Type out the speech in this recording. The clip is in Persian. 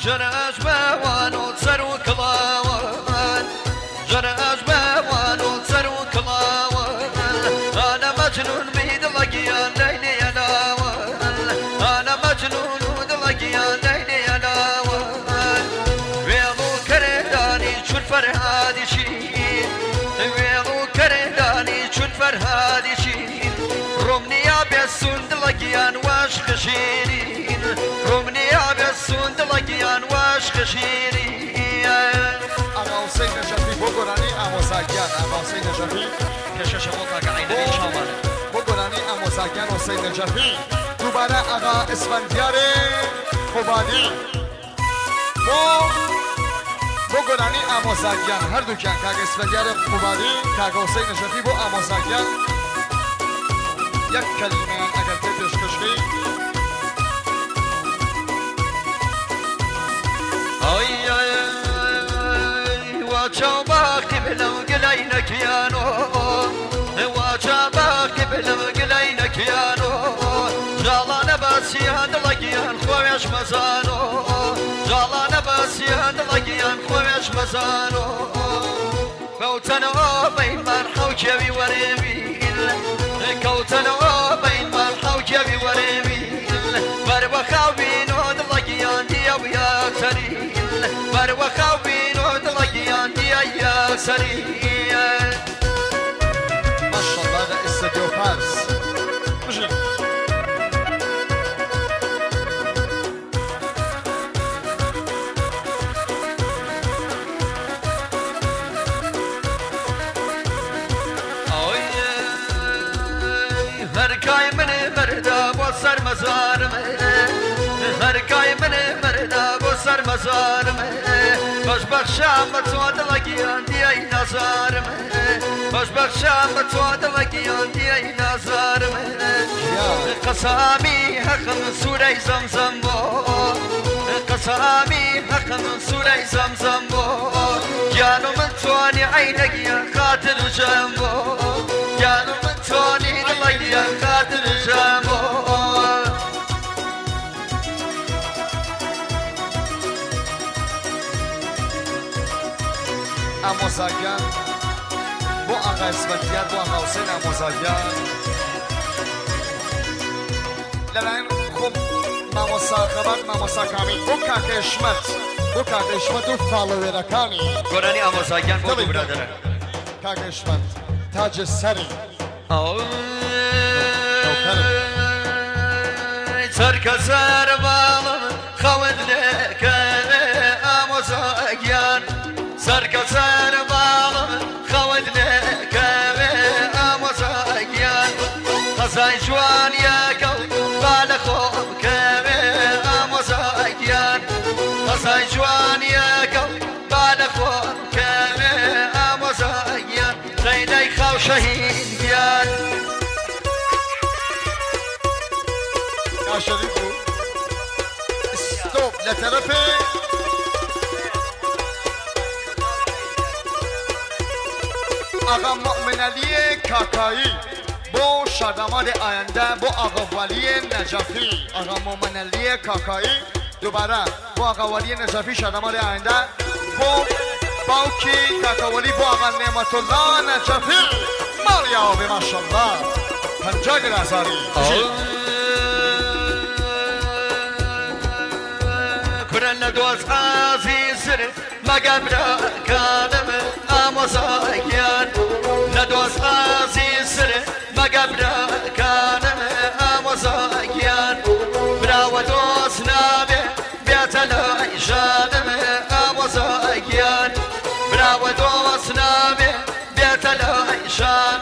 جراج بوان وتسر وكلاوان جراج بوان وتسر وكلاوان أنا مجنون بيد لقيان ليلي يا ناوان أنا مجنون بيد لقيان ليلي يا ناوان ويلو كرداني شو الفرهادي شين ويلو كرداني شو الفرهادي شين رومني يا بسند لقيان واش خشيرين رومني يا بسند لقيان واش خشيرين أنا حسين نجفی بگرانی اموزگیان أنا حسين نجفی كشش موتا عيني شامل بگرانی اموزگیان حسين نجفی دوباره آقا اسفندیار خوبانی بگرانی اموزگیان هر دو کن که اسفندیار خوبانی که حسين نجفی با اموزگیان یک کلمه اگر که پیشکشی أي وجبك بلو قلينك يا نور وجبك بلو قلينك يا نور جالانا بس يهد لقيان خويش مزانو جالانا بس يهد لقيان خويش مزانو كوتنا بين مرحو جبي وريبيل كوتنا بين مرحو جبي وريبيل بربخاو بينود لقيان دي ويا سريل بربخاو بينود لقيان دي يا سريل ما شاء الله ده استوديو فارس مجرد هركاي من مردا بوسر مزار هركاي من مردا بوسر مزار باش بخشام بتواد لقيان دي اي نظار باش بخشام بتواد لقيان دي اي نظار قسامي حق من سورة زمزم بو قسامي حق من سورة زمزم بو جانو من تواني عينك يا خاطر جنبو جانو من تواني يا خاطر جنبو اموزگیان با آقا اسفندیار با آقا حسین اموزگیان لرین خوب ماموسا خبر ماموسا کامی بو کاک اشمت و فالوورکانی گرانی اموزگیان بودو برادره کاک اشمت تاج سری سركسر بالم خود لك اموزگیان سركسر بالم خود لك اموزگیان خزای جوان ياكل بالخوك اموزگیان خزای جوان ياكل بالخوك اموزگیان ليلي خو شهيد بيان يا شريفو ستوب لطرفه آقا مؤمن علی کاکایی با شادمان آینده با آقا ولی نجفی آقا مؤمن علی کاکایی دوباره با آقا ولی نجفی شادمان آینده با باوکی کاکا ولی با آقا نعمت الله نجفی ماریا به ماشالله 50 گلازاری كرنا دوز عزيزر ما قبل كانم اموزگیان ندوز عزيزر ما قبل كانم اموزگیان براو دوز نابه بيت العيشانم اموزگیان براو دوز نابه بيت العيشان